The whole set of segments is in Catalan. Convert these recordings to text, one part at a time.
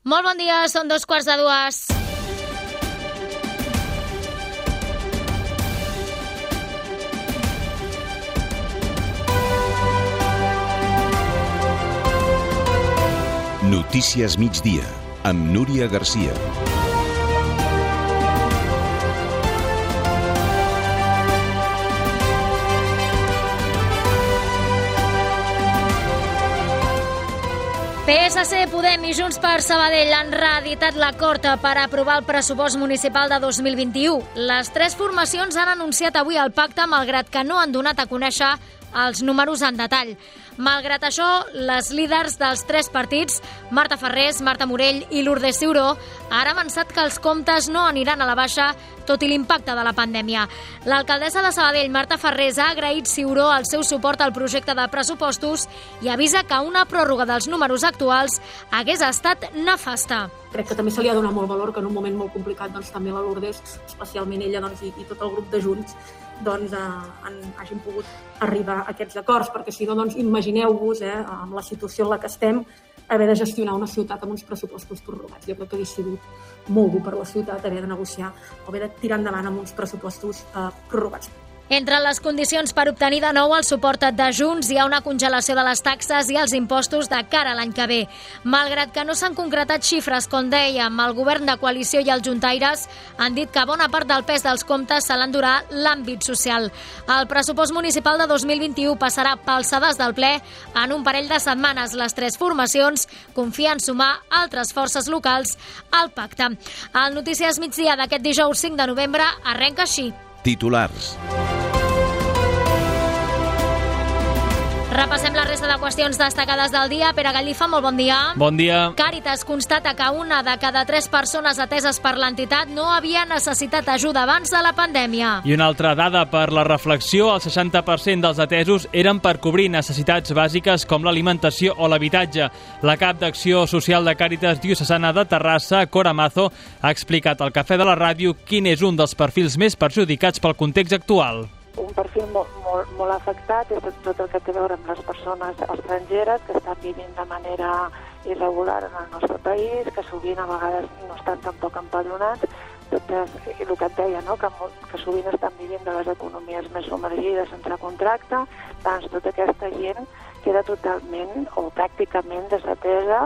Molt bon dia, són 2:15. Notícies migdia, amb Núria Garcia. PSC, Podem i Junts per Sabadell han reeditat l'acord per aprovar el pressupost municipal de 2021. Les tres formacions han anunciat avui el pacte, malgrat que no han donat a conèixer els números en detall. Malgrat això, les líders dels tres partits, Marta Farrés, Marta Morell i Lourdes Ciuró, han avançat que els comptes no aniran a la baixa, tot i l'impacte de la pandèmia. L'alcaldessa de Sabadell, Marta Farrés, ha agraït Ciuró el seu suport al projecte de pressupostos i avisa que una pròrroga dels números actuals hagués estat nefasta. Crec que també se li ha donat molt valor que en un moment molt complicat també la Lourdes, especialment ella i tot el grup de Junts, hagin pogut arribar a aquests acords, perquè si no, imagineu-vos, amb la situació en la que estem, haver de gestionar una ciutat amb uns pressupostos prorrogats. Jo crec que hauria sigut molt dur per la ciutat haver de negociar o haver de tirar endavant amb uns pressupostos prorrogats. Entre les condicions per obtenir de nou el suport de Junts hi ha una congelació de les taxes i els impostos de cara a l'any que ve. Malgrat que no s'han concretat xifres, com dèiem, el govern de coalició i els juntaires han dit que bona part del pes dels comptes se l'endurà l'àmbit social. El pressupost municipal de 2021 passarà pel sedàs del ple en un parell de setmanes. Les tres formacions confien sumar altres forces locals al pacte. El Notícies migdia d'aquest dijous 5 de novembre arrenca així. Titulars. Repassem la resta de qüestions destacades del dia. Pere Gallifa, molt bon dia. Bon dia. Càritas constata que una de cada 3 persones ateses per l'entitat no havia necessitat ajuda abans de la pandèmia. I una altra dada per la reflexió, el 60% dels atesos eren per cobrir necessitats bàsiques com l'alimentació o l'habitatge. La cap d'Acció Social de Càritas Diocesana de Terrassa, Cora Mazo, ha explicat al Cafè de la Ràdio quin és un dels perfils més perjudicats pel context actual. Un perfil molt afectat és tot el que té a veure amb les persones estrangeres que estan vivint de manera irregular en el nostre país, que sovint a vegades no estan tampoc empadronats, el que et deia, no? que sovint estan vivint de les economies més submergides sense contracte, doncs tota aquesta gent queda totalment o pràcticament desatesa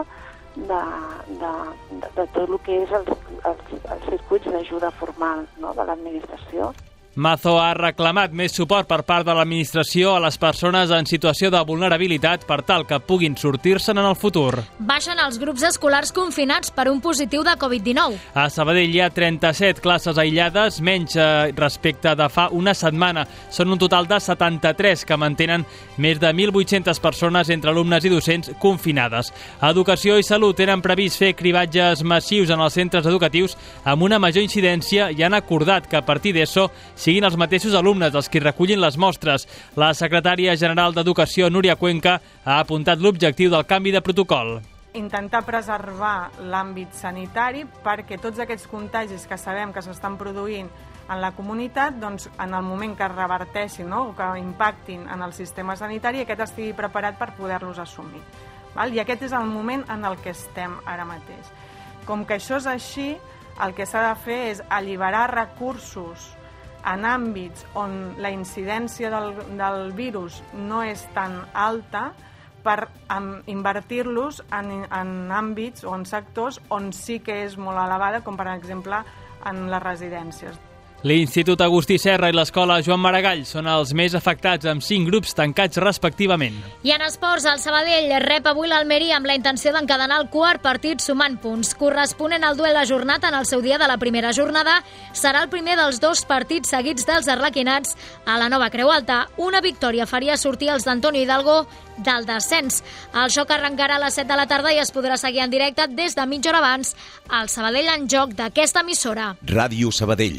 de tot el que és els circuits d'ajuda formal, no? de l'administració. Mazo ha reclamat més suport per part de l'administració a les persones en situació de vulnerabilitat per tal que puguin sortir-se'n en el futur. Baixen els grups escolars confinats per un positiu de Covid-19. A Sabadell hi ha 37 classes aïllades, menys respecte de fa una setmana. Són un total de 73 que mantenen més de 1.800 persones entre alumnes i docents confinades. Educació i Salut tenen previst fer cribatges massius en els centres educatius amb una major incidència i han acordat que a partir d'ESO siguin els mateixos alumnes els qui recullin les mostres. La secretària general d'Educació, Núria Cuenca, ha apuntat l'objectiu del canvi de protocol. Intentar preservar l'àmbit sanitari perquè tots aquests contagis que sabem que s'estan produint en la comunitat, doncs, en el moment que es reverteixin, no? o que impactin en el sistema sanitari, aquest estigui preparat per poder-los assumir. I aquest és el moment en el que estem ara mateix. Com que això és així, el que s'ha de fer és alliberar recursos en àmbits on la incidència del virus no és tan alta per invertir-los en àmbits o en sectors on sí que és molt elevada, com per exemple en les residències. L'Institut Agustí Serra i l'Escola Joan Maragall són els més afectats, amb 5 grups tancats respectivament. I en esports, el Sabadell rep avui l'Almeria amb la intenció d'encadenar el quart partit sumant punts. Corresponent al duel ajornat en el seu dia de la primera jornada, serà el primer dels 2 partits seguits dels arlequinats a la nova Creu Alta. Una victòria faria sortir els d'Antonio Hidalgo del descens. El joc arrencarà a les 7 de la tarda i es podrà seguir en directe des de mitja hora abans al Sabadell en Joc d'aquesta emissora. Ràdio Sabadell.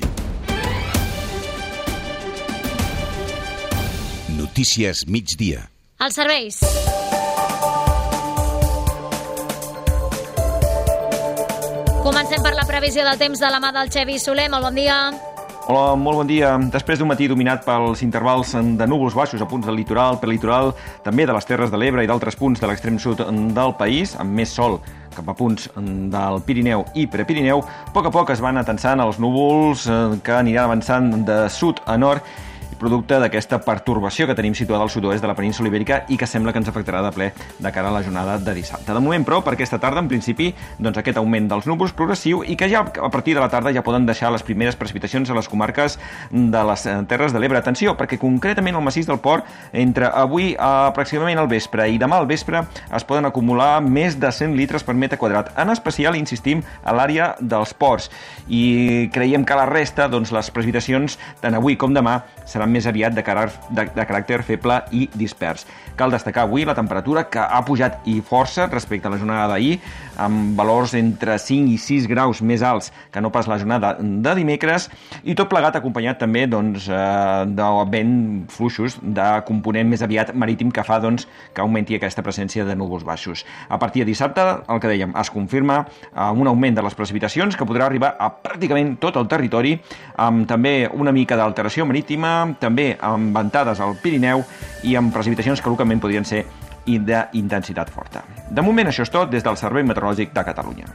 Notícies migdia. Els serveis. Comencem per la previsió del temps de la mà del Xevi Soler. Molt bon dia. Hola, molt bon dia. Després d'un matí dominat pels intervals de núvols baixos a punts del litoral, prelitoral, també de les Terres de l'Ebre i d'altres punts de l'extrem sud del país, amb més sol cap a punts del Pirineu i Prepirineu, a poc es van atensant els núvols que aniran avançant de sud a nord, producte d'aquesta pertorbació que tenim situada al sud-oest de la península Ibèrica i que sembla que ens afectarà de ple de cara a la jornada de dissabte. De moment, però, per aquesta tarda, en principi, doncs aquest augment dels núvols progressiu i que ja a partir de la tarda ja poden deixar les primeres precipitacions a les comarques de les Terres de l'Ebre. Atenció, perquè concretament al massís del Port, entre avui aproximadament al vespre i demà al vespre es poden acumular més de 100 litres per metre quadrat. En especial, insistim, a l'àrea dels ports. I creiem que la resta, doncs les precipitacions, tant avui com demà, seran més aviat de caràcter feble i dispers. Cal destacar avui la temperatura que ha pujat i força respecte a la jornada d'ahir, amb valors entre 5 i 6 graus més alts que no pas la jornada de dimecres, i tot plegat acompanyat també de vent fluixos de component més aviat marítim que fa que augmenti aquesta presència de núvols baixos. A partir de dissabte, el que dèiem, es confirma un augment de les precipitacions que podrà arribar a pràcticament tot el territori, amb també una mica d'alteració marítima, també amb ventades al Pirineu i amb precipitacions que localment podrien ser d'intensitat forta. De moment això és tot des del Servei Meteorològic de Catalunya.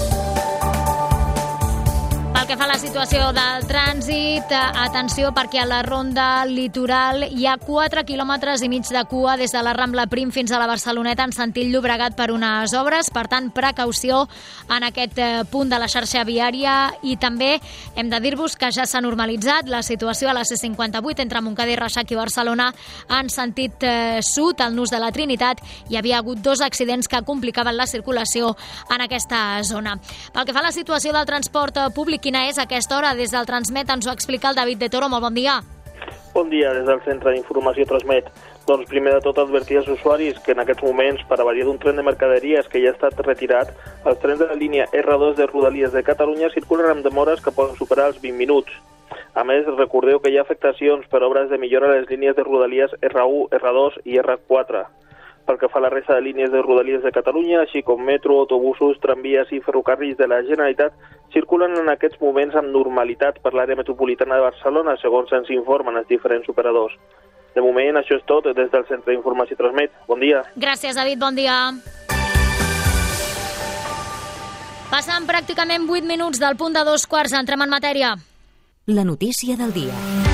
Pel que fa a la situació del trànsit, atenció perquè a la ronda litoral hi ha 4 quilòmetres i mig de cua des de la Rambla Prim fins a la Barceloneta en sentit Llobregat per unes obres, per tant precaució en aquest punt de la xarxa viària i també hem de dir-vos que ja s'ha normalitzat la situació a la C58 entre Montcada i Reixac i Barcelona en sentit sud, al nus de la Trinitat. Hi havia hagut 2 accidents que complicaven la circulació en aquesta zona. Pel que fa a la situació del transport públic, quina és a aquesta hora? Des del Transmet ens ho explica el David de Toro. Molt bon dia. Bon dia, des del Centre d'Informació Transmet. Doncs primer de tot advertir als usuaris que en aquests moments, per avaria d'un tren de mercaderies que ja ha estat retirat, els trens de la línia R2 de Rodalies de Catalunya circulen amb demores que poden superar els 20 minuts. A més, recordeu que hi ha afectacions per obres de millora a les línies de Rodalies R1, R2 i R4. Pel que fa a la resta de línies de Rodalies de Catalunya, així com metro, autobusos, tramvies i ferrocarrils de la Generalitat, circulen en aquests moments amb normalitat per l'àrea metropolitana de Barcelona, segons ens informen els diferents operadors. De moment, això és tot des del Centre d'Informació Transmet. Bon dia. Gràcies, David. Bon dia. Passen pràcticament 8 minuts del punt de 2:15. Entrem en matèria. La notícia del dia.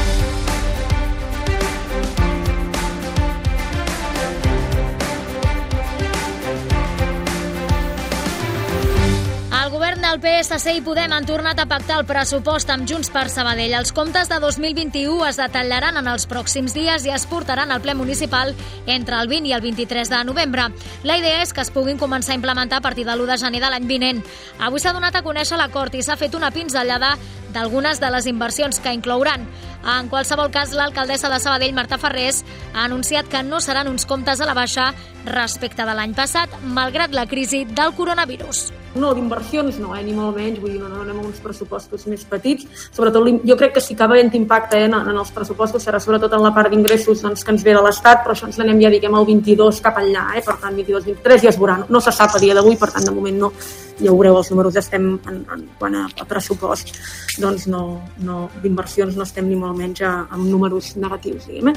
El govern del PSC i Podem han tornat a pactar el pressupost amb Junts per Sabadell. Els comptes de 2021 es detallaran en els pròxims dies i es portaran al ple municipal entre el 20 i el 23 de novembre. La idea és que es puguin començar a implementar a partir de l'1 de gener de l'any vinent. Avui s'ha donat a conèixer l'acord i s'ha fet una pinzellada d'algunes de les inversions que inclouran. En qualsevol cas, l'alcaldessa de Sabadell, Marta Farrés, ha anunciat que no seran uns comptes a la baixa respecte de l'any passat, malgrat la crisi del coronavirus. No, d'inversions no, ni molt menys, vull dir, no anem a uns pressupostos més petits. Sobretot, jo crec que si acaba havent impacte en els pressupostos serà sobretot en la part d'ingressos que ens ve de l'Estat, però això ens l'anem ja, diguem, al 22 cap enllà, per tant, 22-23 ja es veurà. No se sap a dia d'avui, per tant, de moment no. Ja ho veureu, els números estem, quant a pressupost, doncs no, d'inversions no estem ni molt menys amb números negatius, diguem.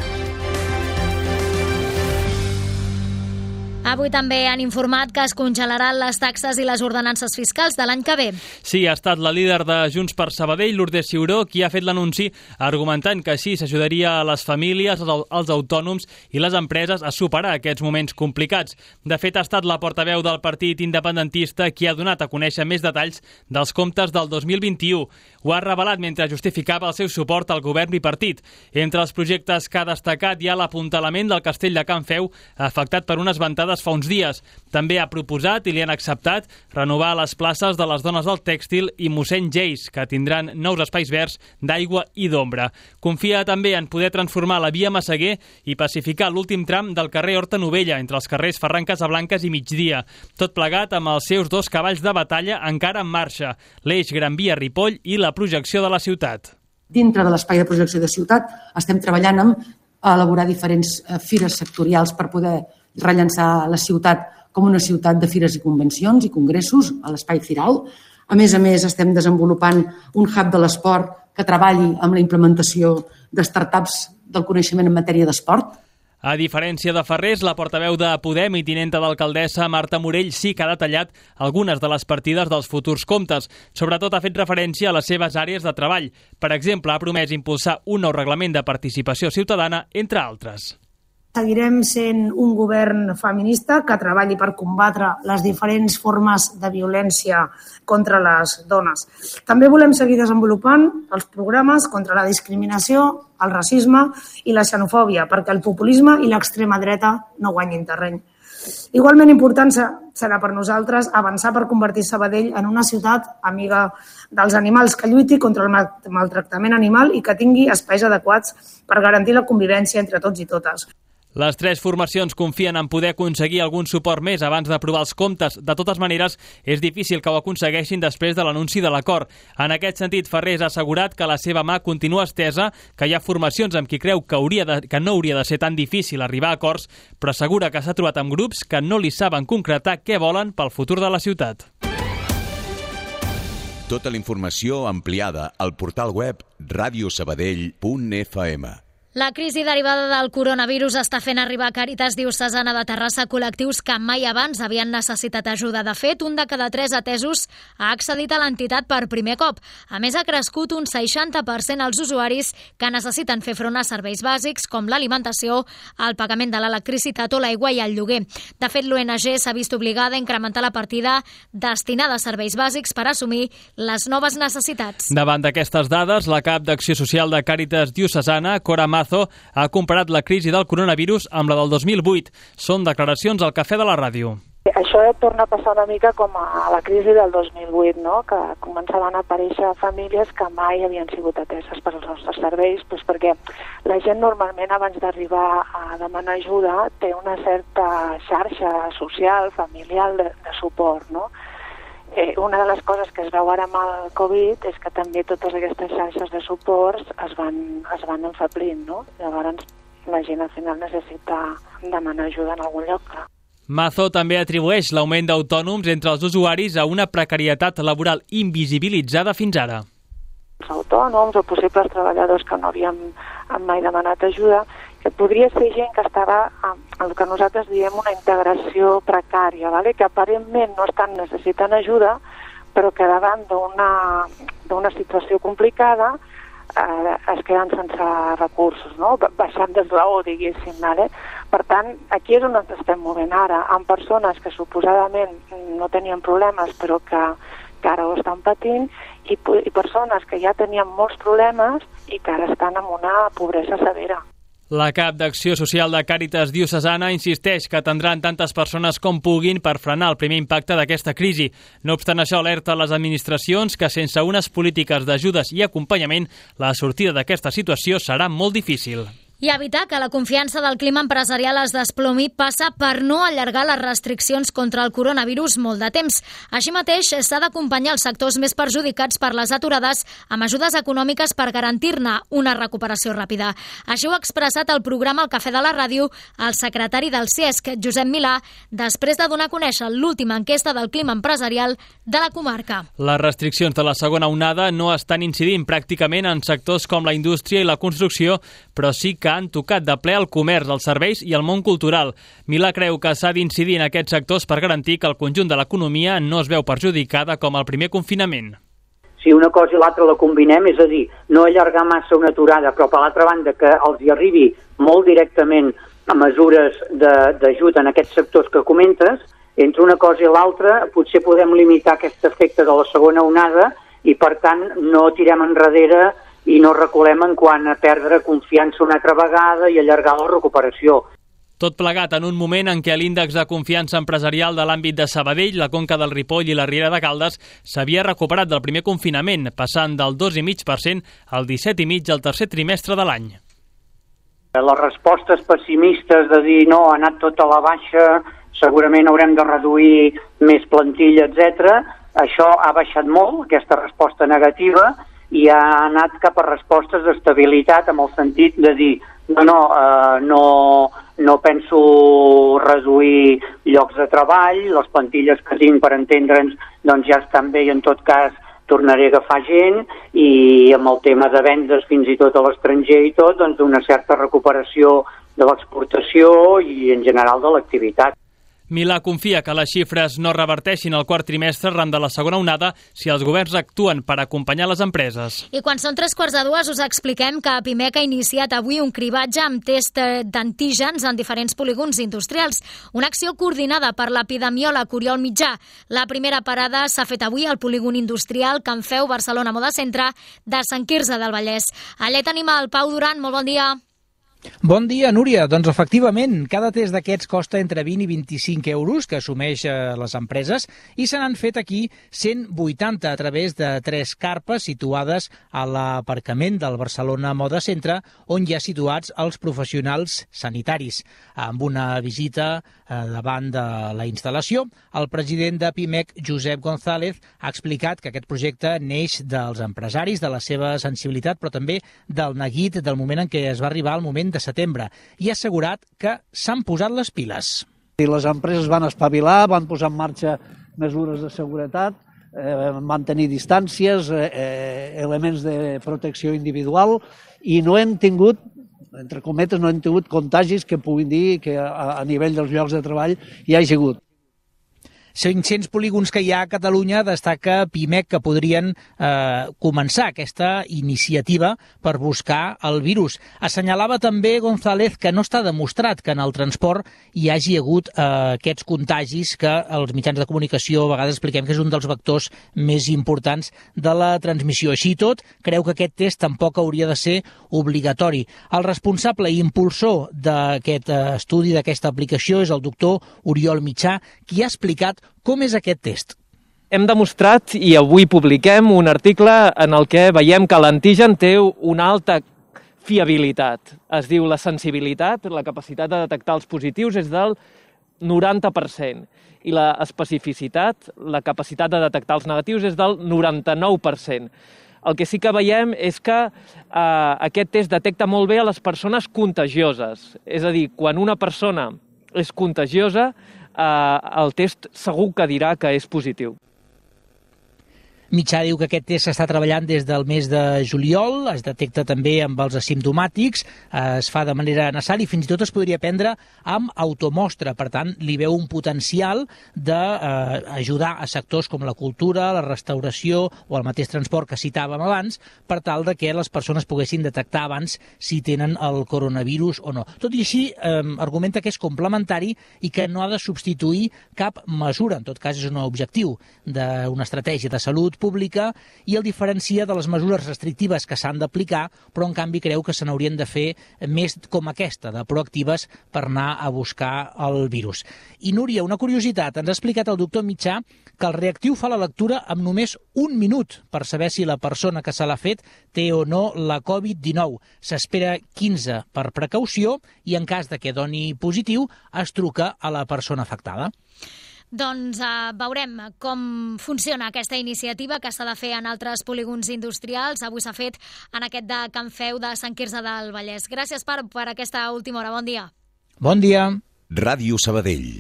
Avui també han informat que es congelaran les taxes i les ordenances fiscals de l'any que ve. Sí, ha estat la líder de Junts per Sabadell, Lourdes Ciuró, qui ha fet l'anunci argumentant que així s'ajudaria a les famílies, als autònoms i les empreses a superar aquests moments complicats. De fet, ha estat la portaveu del partit independentista qui ha donat a conèixer més detalls dels comptes del 2021. Ho ha revelat mentre justificava el seu suport al govern bipartit. Entre els projectes que ha destacat hi ha l'apuntalament del castell de Can Feu, afectat per unes ventades fa uns dies. També ha proposat i li han acceptat renovar les places de les dones del tèxtil i mossèn Geis, que tindran nous espais verds d'aigua i d'ombra. Confia també en poder transformar la via Massaguer i pacificar l'últim tram del carrer Horta Novella entre els carrers Ferran Casablancas i Migdia. Tot plegat amb els seus 2 cavalls de batalla encara en marxa, l'eix Gran Via Ripoll i la projecció de la ciutat. Dintre de l'espai de projecció de ciutat estem treballant en elaborar diferents fires sectorials per poder rellançar la ciutat com una ciutat de fires i convencions i congressos a l'espai Ciral. A més, estem desenvolupant un hub de l'esport que treballi amb la implementació de startups del coneixement en matèria d'esport. A diferència de Ferrés, la portaveu de Podem i tinenta d'alcaldessa Marta Morell sí que ha detallat algunes de les partides dels futurs comptes. Sobretot ha fet referència a les seves àrees de treball. Per exemple, ha promès impulsar un nou reglament de participació ciutadana, entre altres. Seguirem sent un govern feminista que treballi per combatre les diferents formes de violència contra les dones. També volem seguir desenvolupant els programes contra la discriminació, el racisme i la xenofòbia, perquè el populisme i l'extrema dreta no guanyin terreny. Igualment important serà per nosaltres avançar per convertir Sabadell en una ciutat amiga dels animals, que lluiti contra el maltractament animal i que tingui espais adequats per garantir la convivència entre tots i totes. Les tres formacions confien en poder aconseguir algun suport més abans d'aprovar els comptes. De totes maneres, és difícil que ho aconsegueixin després de l'anunci de l'acord. En aquest sentit, Ferrés ha assegurat que la seva mà continua estesa, que hi ha formacions amb qui creu que no hauria de ser tan difícil arribar a acords, però assegura que s'ha trobat amb grups que no li saben concretar què volen pel futur de la ciutat. Tota la informació ampliada al portal web radiosabadell.fm. La crisi derivada del coronavirus està fent arribar a Càritas Diocesana de Terrassa col·lectius que mai abans havien necessitat ajuda. De fet, un de cada 3 atesos ha accedit a l'entitat per primer cop. A més, ha crescut un 60% els usuaris que necessiten fer front a serveis bàsics com l'alimentació, el pagament de l'electricitat o l'aigua i el lloguer. De fet, l'ONG s'ha vist obligada a incrementar la partida destinada a serveis bàsics per assumir les noves necessitats. Davant d'aquestes dades, la cap d'Acció Social de Càritas Diocesana, Cora Mazo, ha comparat la crisi del coronavirus amb la del 2008. Són declaracions al Cafè de la Ràdio. Això torna a passar una mica com a la crisi del 2008, no? Que començaven a aparèixer famílies que mai havien sigut ateses per als nostres serveis, doncs perquè la gent normalment abans d'arribar a demanar ajuda té una certa xarxa social, familiar de suport, no? Una de les coses que es veu ara amb el Covid és que també totes aquestes xarxes de suports es van enfeblint, no? Llavors la gent al final necessita demanar ajuda en algun lloc. Mazo també atribueix l'augment d'autònoms entre els usuaris a una precarietat laboral invisibilitzada fins ara. Els autònoms o possibles treballadors que no havien mai demanat ajuda, que podria ser gent que estava en el que nosaltres diem una integració precària, ¿vale? Que aparentment no estan necessitant ajuda, però que davant d'una situació complicada es queden sense recursos, no? Baixant d'eslaó, diguéssim. ¿Vale? Per tant, aquí és on ens estem movent ara, amb persones que suposadament no tenien problemes però que ara ho estan patint i persones que ja tenien molts problemes i que ara estan en una pobresa severa. La cap d'Acció Social de Càritas Diocesana insisteix que atendran tantes persones com puguin per frenar el primer impacte d'aquesta crisi. No obstant això, alerta les administracions que sense unes polítiques d'ajudes i acompanyament, la sortida d'aquesta situació serà molt difícil. I evitar que la confiança del clima empresarial es desplomi passa per no allargar les restriccions contra el coronavirus molt de temps. Així mateix, s'ha d'acompanyar els sectors més perjudicats per les aturades amb ajudes econòmiques per garantir-ne una recuperació ràpida. Així ho ha expressat al programa El Cafè de la Ràdio el secretari del CIESC, Josep Milà, després de donar a conèixer l'última enquesta del clima empresarial de la comarca. Les restriccions de la segona onada no estan incidint pràcticament en sectors com la indústria i la construcció, però sí que han tocat de ple el comerç, els serveis i el món cultural. Milà creu que s'ha d'incidir en aquests sectors per garantir que el conjunt de l'economia no es veu perjudicada com el primer confinament. Si una cosa i l'altra la combinem, és a dir, no allargar massa una aturada, però per l'altra banda que els hi arribi molt directament a mesures d'ajut en aquests sectors que comentes, entre una cosa i l'altra potser podem limitar aquest efecte de la segona onada i per tant no tirem enrere i no reculem en quant a perdre confiança una altra vegada i allargar la recuperació. Tot plegat en un moment en què l'índex de confiança empresarial de l'àmbit de Sabadell, la Conca del Ripoll i la Riera de Caldes s'havia recuperat del primer confinament, passant del 2,5% al 17,5% al tercer trimestre de l'any. Les respostes pessimistes de dir no, ha anat tot a la baixa, segurament haurem de reduir més plantilla, etc. Això ha baixat molt, aquesta resposta negativa, i ha anat cap a respostes d'estabilitat amb el sentit de dir no penso reduir llocs de treball, les plantilles que tinc per entendre'ns doncs ja estan bé i en tot cas tornaré a agafar gent i amb el tema de vendes fins i tot a l'estranger i tot, doncs una certa recuperació de l'exportació i en general de l'activitat. Milà confia que les xifres no reverteixin el quart trimestre arran de la segona onada si els governs actuen per acompanyar les empreses. I quan són 3:15 us expliquem que Pimec ha iniciat avui un cribatge amb test d'antígens en diferents polígons industrials. Una acció coordinada per l'epidemiòleg Oriol Mitjà. La primera parada s'ha fet avui al polígon industrial Can Feu Barcelona Moda Centre de Sant Quirze del Vallès. Allà tenim el Pau Duran. Molt bon dia. Bon dia, Núria. Doncs efectivament, cada test d'aquests costa entre 20 i 25 euros, que assumeix les empreses, i se n'han fet aquí 180 a través de 3 carpes situades a l'aparcament del Barcelona Moda Centre, on hi ha situats els professionals sanitaris. Amb una visita davant de la instal·lació, el president de Pimec, Josep González, ha explicat que aquest projecte neix dels empresaris, de la seva sensibilitat, però també del neguit del moment en què es va arribar al moment de setembre, i ha assegurat que s'han posat les piles. Les empreses van espavilar, van posar en marxa mesures de seguretat, van tenir distàncies, elements de protecció individual, i no hem tingut, entre cometes, no hem tingut contagis que puguin dir que a nivell dels llocs de treball hi hagi hagut. 500 polígons que hi ha a Catalunya, destaca Pimec que podrien començar aquesta iniciativa per buscar el virus. Assenyalava també González que no està demostrat que en el transport hi hagi hagut aquests contagis que els mitjans de comunicació a vegades expliquem que és un dels vectors més importants de la transmissió. Així i tot, creu que aquest test tampoc hauria de ser obligatori. El responsable i impulsor d'aquest estudi, d'aquesta aplicació, és el doctor Oriol Mitjà, qui ha explicat com és aquest test. Hem demostrat, i avui publiquem, un article en el que veiem que l'antigen té una alta fiabilitat. Es diu la sensibilitat, la capacitat de detectar els positius és del 90%. I la especificitat, la capacitat de detectar els negatius és del 99%. El que sí que veiem és que aquest test detecta molt bé a les persones contagioses. És a dir, quan una persona és contagiosa, el test segur que dirà que és positiu. Mitjà diu que aquest test s'està treballant des del mes de juliol, es detecta també amb els asimptomàtics, es fa de manera nasal i fins i tot es podria prendre amb automostra. Per tant, li veu un potencial d'ajudar a sectors com la cultura, la restauració o el mateix transport que citàvem abans, per tal de que les persones poguessin detectar abans si tenen el coronavirus o no. Tot i així, argumenta que és complementari i que no ha de substituir cap mesura. En tot cas, és un objectiu d'una estratègia de salut pública i el diferencia de les mesures restrictives que s'han d'aplicar, però en canvi creu que se n'haurien de fer més com aquesta, de proactives per anar a buscar el virus. I Núria, una curiositat, ens ha explicat el doctor Mitjà que el reactiu fa la lectura amb només 1 minut per saber si la persona que se l'ha fet té o no la Covid-19. S'espera 15 per precaució i en cas de que doni positiu es truca a la persona afectada. Doncs veurem com funciona aquesta iniciativa que s'ha de fer en altres polígons industrials. Avui s'ha fet en aquest de Can Feu de Sant Quirze del Vallès. Gràcies per aquesta última hora. Bon dia. Bon dia. Ràdio Sabadell.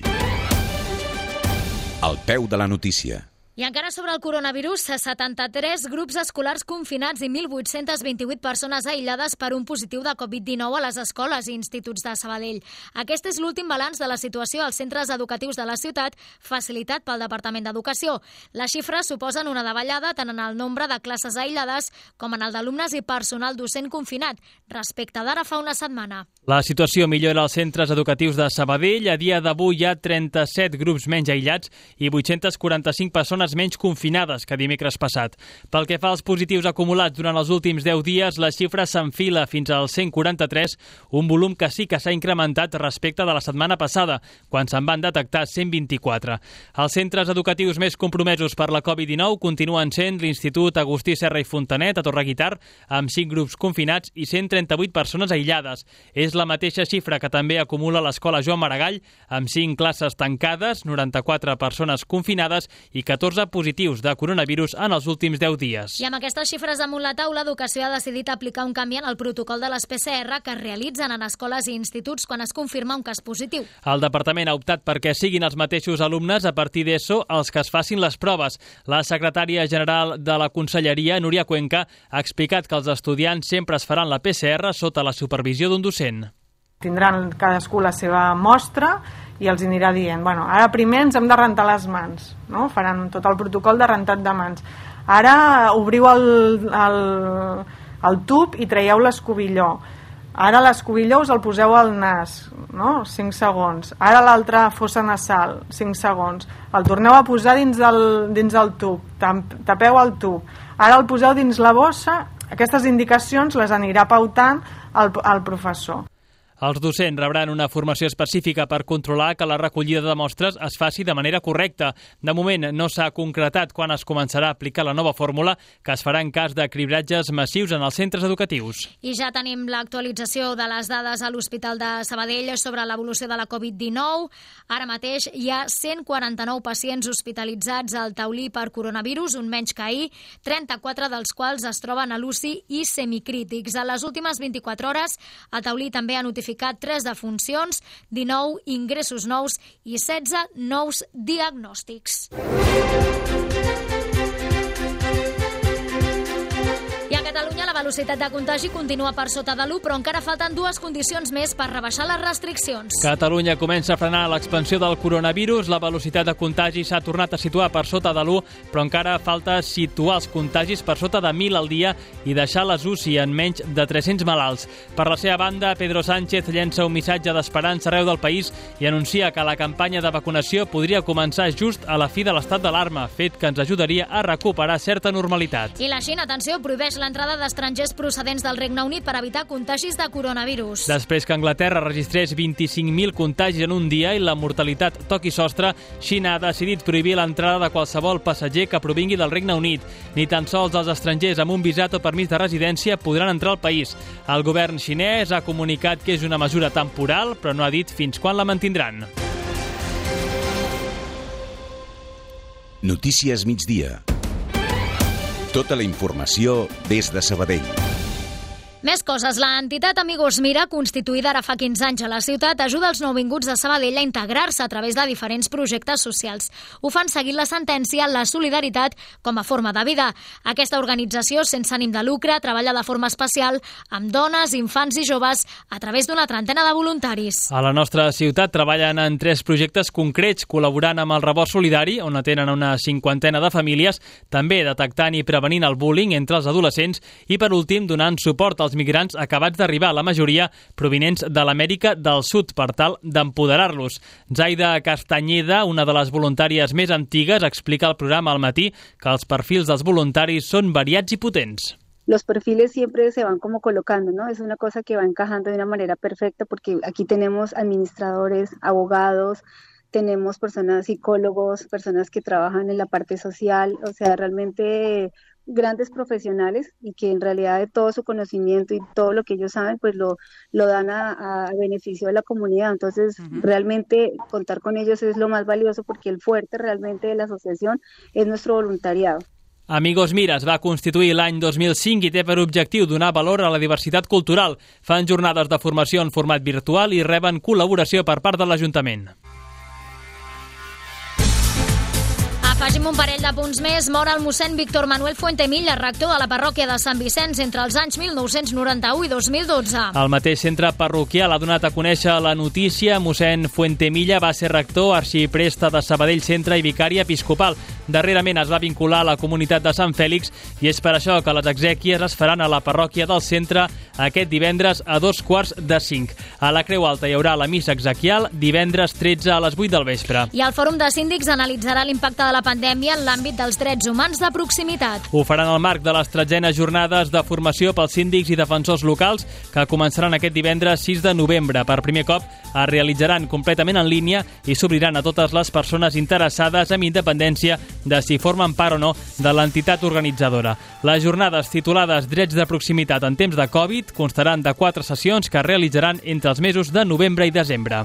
Al peu de la notícia. I encara sobre el coronavirus, 73 grups escolars confinats i 1.828 persones aïllades per un positiu de Covid-19 a les escoles i instituts de Sabadell. Aquest és l'últim balanç de la situació als centres educatius de la ciutat, facilitat pel Departament d'Educació. Les xifres suposen una davallada tant en el nombre de classes aïllades com en el d'alumnes i personal docent confinat, respecte d'ara fa una setmana. La situació millora als centres educatius de Sabadell. A dia d'avui hi ha 37 grups menys aïllats i 845 persones menys confinades que dimecres passat. Pel que fa als positius acumulats durant els últims 10 dies, la xifra s'enfila fins als 143, un volum que sí que s'ha incrementat respecte de la setmana passada, quan se'n van detectar 124. Els centres educatius més compromesos per la Covid-19 continuen sent l'Institut Agustí Serra i Fontanet, a Torreguitar, amb 5 grups confinats i 138 persones aïllades. És la mateixa xifra que també acumula l'Escola Joan Maragall, amb 5 classes tancades, 94 persones confinades i 14 14 positius de coronavirus en els últims 10 dies. I amb aquestes xifres damunt la taula, Educació ha decidit aplicar un canvi en el protocol de les PCR que es realitzen en escoles i instituts quan es confirma un cas positiu. El departament ha optat perquè siguin els mateixos alumnes a partir d'ESO els que es facin les proves. La secretària general de la Conselleria, Núria Cuenca, ha explicat que els estudiants sempre es faran la PCR sota la supervisió d'un docent. Tindran cadascú la seva mostra i els anirà dient, ara primer ens hem de rentar les mans, no? Faran tot el protocol de rentat de mans. Ara obriu el tub i traieu l'escobilló. Ara l'escobilló us el poseu al nas, no? 5 segons. Ara l'altra fossa nasal, 5 segons. El torneu a posar dins el tub, tapeu el tub. Ara el poseu dins la bossa. Aquestes indicacions les anirà pautant el professor. Els docents rebran una formació específica per controlar que la recollida de mostres es faci de manera correcta. De moment no s'ha concretat quan es començarà a aplicar la nova fórmula que es farà en cas de cribratges massius en els centres educatius. I ja tenim l'actualització de les dades a l'Hospital de Sabadell sobre l'evolució de la Covid-19. Ara mateix hi ha 149 pacients hospitalitzats al taulí per coronavirus, un menys que ahir, 34 dels quals es troben a l'UCI i semicrítics. A les últimes 24 hores, el taulí també ha notificat 3 defuncions, 19 ingressos nous i 16 nous diagnòstics. I a Catalunya la velocitat de contagi continua per sota de l'1, però encara falten 2 condicions més per rebaixar les restriccions. Catalunya comença a frenar l'expansió del coronavirus. La velocitat de contagi s'ha tornat a situar per sota de l'1, però encara falta situar els contagis per sota de 1.000 al dia i deixar les UCI en menys de 300 malalts. Per la seva banda, Pedro Sánchez llença un missatge d'esperança arreu del país i anuncia que la campanya de vacunació podria començar just a la fi de l'estat d'alarma, fet que ens ajudaria a recuperar certa normalitat. I la Xina, atenció, prohibeix l'entrada d'estrangers procedents del Regne Unit per evitar contagis de coronavirus. Després que Anglaterra registrés 25.000 contagis en un dia i la mortalitat toqui sostre, Xina ha decidit prohibir l'entrada de qualsevol passatger que provingui del Regne Unit. Ni tan sols els estrangers amb un visat o permís de residència podran entrar al país. El govern xinès ha comunicat que és una mesura temporal, però no ha dit fins quan la mantindran. Notícies migdia. Tota la informació des de Sabadell. Més coses. L'entitat Amigos Mira, constituïda ara fa 15 anys a la ciutat, ajuda els nouvinguts de Sabadell a integrar-se a través de diferents projectes socials. Ho fan seguint la sentència La solidaritat com a forma de vida. Aquesta organització, sense ànim de lucre, treballa de forma especial amb dones, infants i joves a través d'una trentena de voluntaris. A la nostra ciutat treballen en 3 projectes concrets, col·laborant amb el Rebost Solidari, on atenen una 50ena de famílies, també detectant i prevenint el bullying entre els adolescents i, per últim, donant suport als migrants acabats d'arribar, la majoria provinents de l'Amèrica del Sud, per tal d'empoderar-los. Zaida Castanyeda, una de les voluntàries més antigues, explica al programa Al Matí que els perfils dels voluntaris són variats i potents. Los perfiles siempre se van como colocando, ¿no? Es una cosa que va encajando de una manera perfecta porque aquí tenemos administradores, abogados, tenemos personas psicólogos, personas que trabajan en la parte social, o sea, realmente grandes profesionales y que en realidad de todo su conocimiento y todo lo que ellos saben pues lo dan a beneficio de la comunidad. Entonces realmente contar con ellos es lo más valioso porque el fuerte realmente de la asociación es nuestro voluntariado. Amigos Mira es va constituir l'any 2005 i té per objectiu donar valor a la diversitat cultural. Fan jornades de formació en format virtual i reben col·laboració per part de l'Ajuntament. Afegim un parell de punts més. Mor el mossèn Víctor Manuel Fuentemilla, rector de la parròquia de Sant Vicenç entre els anys 1991 i 2012. El mateix centre parroquial ha donat a conèixer la notícia. Mossèn Fuentemilla va ser rector, arxipreste de Sabadell Centre i vicari episcopal. Darrerament es va vincular a la comunitat de Sant Fèlix i és per això que les exèquies es faran a la parròquia del centre aquest divendres a 4:45. A la Creu Alta hi haurà la missa exequial divendres 13 a les 8 del vespre. I el Fòrum de Síndics analitzarà l'impacte de la pandèmia en l'àmbit dels drets humans de proximitat. Ho faran al marc de les 13enes jornades de formació pels síndics i defensors locals que començaran aquest divendres 6 de novembre. Per primer cop es realitzaran completament en línia i s'obriran a totes les persones interessades amb independència de si formen part o no de l'entitat organitzadora. Les jornades titulades Drets de proximitat en temps de Covid constaran de 4 sessions que es realitzaran entre els mesos de novembre i desembre.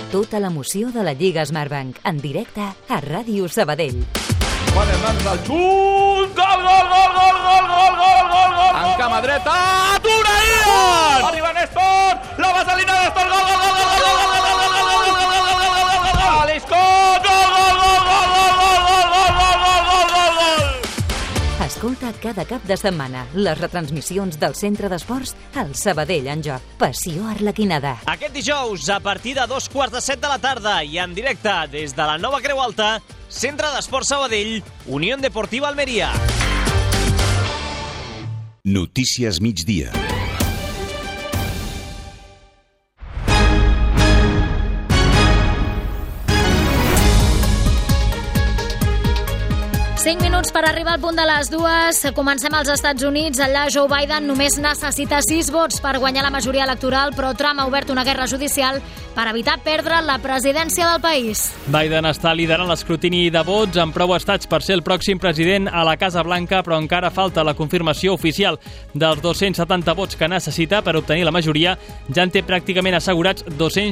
Tota l'emoció de la Lliga Smartbank, en directe a Ràdio Sabadell. Quan en mans del xut, gol, gol, gol, gol, gol, gol, gol, gol, gol, en cama dreta, Tunaïan! Arriba Néstor, la vaselina Néstor, gol, gol, gol, gol, gol, gol, gol, gol, gol, gol, gol, gol, gol, gol, gol, gol, gol, Lisco, gol, gol, gol, gol, gol, gol, gol, gol, gol, gol, gol. Escolta cada cap de setmana les retransmissions del Centre d'Esports al Sabadell en joc. Passió arlequinada. Aquest dijous, a partir de 2:45 de la tarda i en directe des de la Nova Creu Alta, Centre d'Esports Sabadell, Unió Deportiva Almeria. Notícies migdia. Cinc minuts per arribar al punt de les 2. Comencem als Estats Units. Allà Joe Biden només necessita 6 vots per guanyar la majoria electoral, però Trump ha obert una guerra judicial per evitar perdre la presidència del país. Biden està liderant l'escrutini de vots amb prou estats per ser el pròxim president a la Casa Blanca, però encara falta la confirmació oficial. Dels 270 vots que necessita per obtenir la majoria, ja en té pràcticament assegurats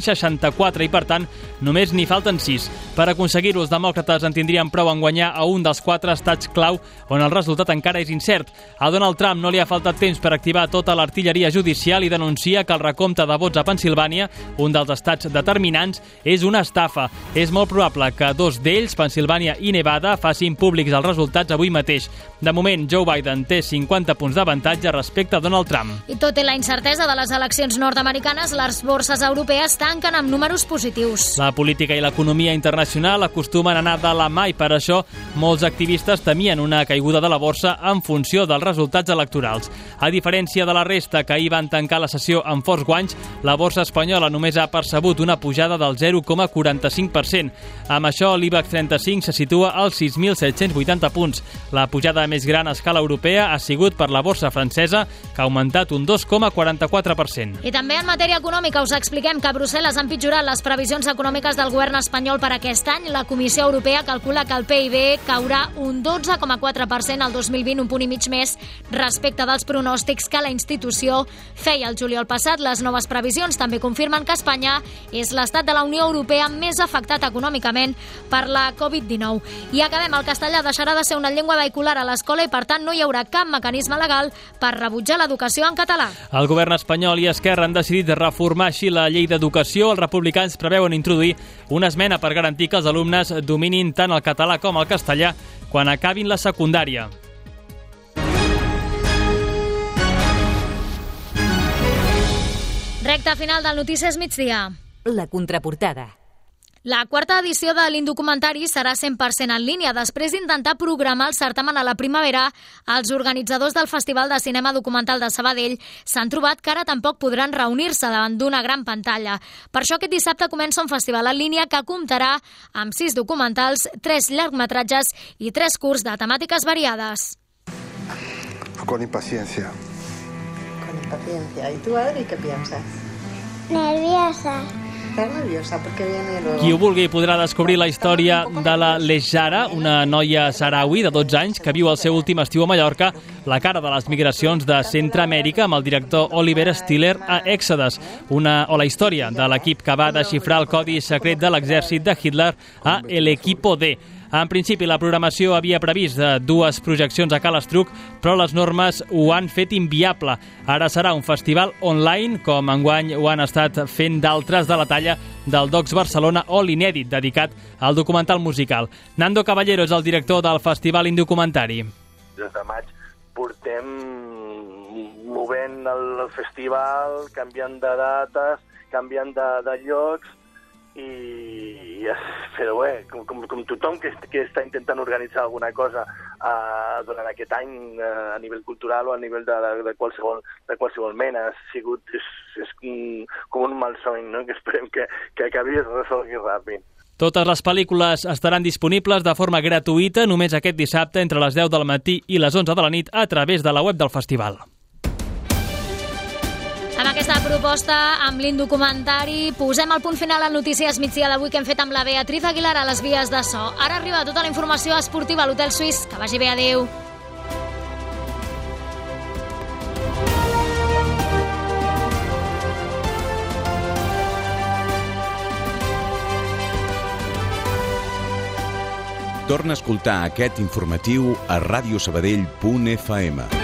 264 i, per tant, només n'hi falten 6. Per aconseguir-ho, els demòcrates en tindrien prou en guanyar a un dels 4 estats clau on el resultat encara és incert. A Donald Trump no li ha faltat temps per activar tota l'artilleria judicial i denuncia que el recompte de vots a Pennsilvània, un dels estats determinants, és una estafa. És molt probable que 2 d'ells, Pennsilvània i Nevada, facin públics els resultats avui mateix. De moment, Joe Biden té 50 punts d'avantatge respecte a Donald Trump. I tot i la incertesa de les eleccions nord-americanes, les borses europees tanquen amb números positius. La política i l'economia internacional acostumen a anar de la mà i per això molts activistes temien una caiguda de la borsa en funció dels resultats electorals. A diferència de la resta, que ahir van tancar la sessió amb forts guanys, la borsa espanyola només ha percebut una pujada del 0,45%. Amb això, l'IBEX 35 se situa als 6.780 punts. La pujada més gran a escala europea ha sigut per la borsa francesa, que ha augmentat un 2,44%. I també en matèria econòmica us expliquem que a Brussel·les han pitjorat les previsions econòmiques del govern espanyol per aquest any. La Comissió Europea calcula que el PIB caurà un 12,4% al 2020, un punt i mig més respecte dels pronòstics que la institució feia el juliol passat. Les noves previsions també confirmen que Espanya és l'estat de la Unió Europea més afectat econòmicament per la Covid-19. I acabem, el castellà deixarà de ser una llengua vehicular a l'escola i, per tant, no hi haurà cap mecanisme legal per rebutjar l'educació en català. El govern espanyol i Esquerra han decidit reformar així la llei d'educació. Els republicans preveuen introduir una esmena per garantir que els alumnes dominin tant el català com el castellà quan acabin la secundària. Recta final del Notícies Migdia. La contraportada. La quarta edició de l'Indocumentari serà 100% en línia. Després d'intentar programar el certamen a la primavera, els organitzadors del Festival de Cinema Documental de Sabadell s'han trobat que ara tampoc podran reunir-se davant d'una gran pantalla. Per això aquest dissabte comença un festival en línia que comptarà amb 6 documentals, 3 llargmetratges i 3 curts de temàtiques variades. Con impaciencia. Con impaciencia. ¿Y tú, Adri, qué piensas? Nerviosa. ¿Estás nerviosa? ¿Por qué viene luego? Qui ho vulgui podrà descobrir la història de la Lejara, una noia saharaui de 12 anys que viu el seu últim estiu a Mallorca, la cara de les migracions de Centreamèrica, amb el director Oliver Stiller a Èxodes, o la història de l'equip que va desxifrar el codi secret de l'exèrcit de Hitler a El Equipo D. En principi, la programació havia previst 2 projeccions a Cal Estruc, però les normes ho han fet inviable. Ara serà un festival online, com enguany ho han estat fent d'altres de la talla del Docs Barcelona o l'Inèdit, dedicat al documental musical. Nando Caballero és el director del Festival Indocumentari. Des de maig portem movent el festival, canviant de dates, canviant de llocs, però bé, com tothom que està intentant organitzar alguna cosa durant aquest any a nivell cultural o a nivell de qualsevol mena, és com un malson, no? Que esperem que acabi i es resolgui ràpid. Totes les pel·lícules estaran disponibles de forma gratuïta només aquest dissabte entre les 10 del matí i les 11 de la nit a través de la web del festival. Amb aquesta proposta, amb l'Indocumentari, posem el punt final al Notícies Migdia d'avui que hem fet amb la Beatriz Aguilar a les vies de so. Ara arriba tota la informació esportiva a l'Hotel Suís. Que vagi bé, adeu. Torna a escoltar aquest informatiu a radiosabadell.fm.